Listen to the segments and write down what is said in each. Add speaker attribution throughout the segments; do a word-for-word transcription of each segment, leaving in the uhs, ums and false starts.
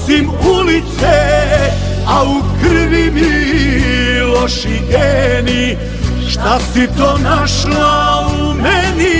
Speaker 1: osim ulice, a u krvi mi loši geni. Šta si to našla u meni?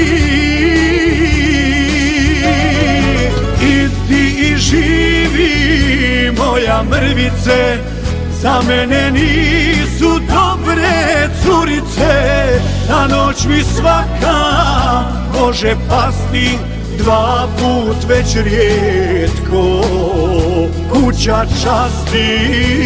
Speaker 1: Idi i živi, moja mrvice, za mene nisu dobre curice. Na noć mi svaka može pasti, dva put već rijetko kuća časti.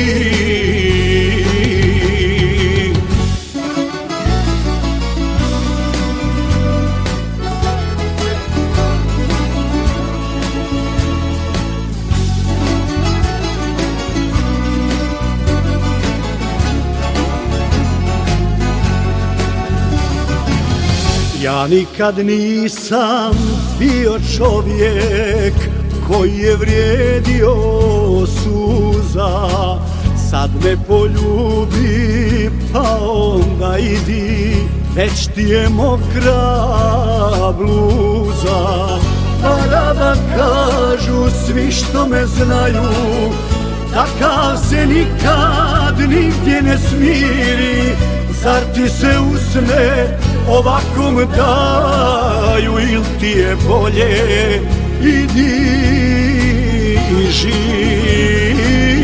Speaker 1: Ja nikad nisam bio čovjek koji je vrijedio suza. Sad me poljubi pa onda idi, već ti je mokra bluza. Parada kažu svi što me znaju, takav se nikad nigdje ne smiri. Zar ti se usne ovakom daju, il ti je bolje idi i živi.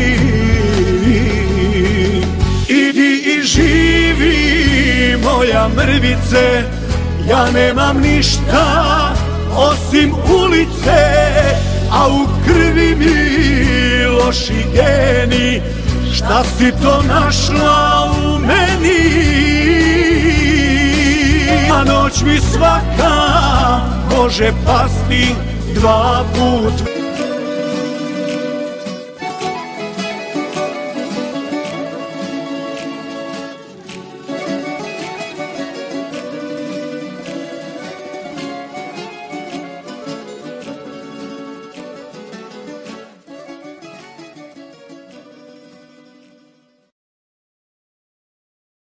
Speaker 1: Idi i živi, moja mrvice, ja nemam ništa osim ulice, a u krvi mi loši geni. Šta si to našla u meni? A noć mi svaka može pasti, dva put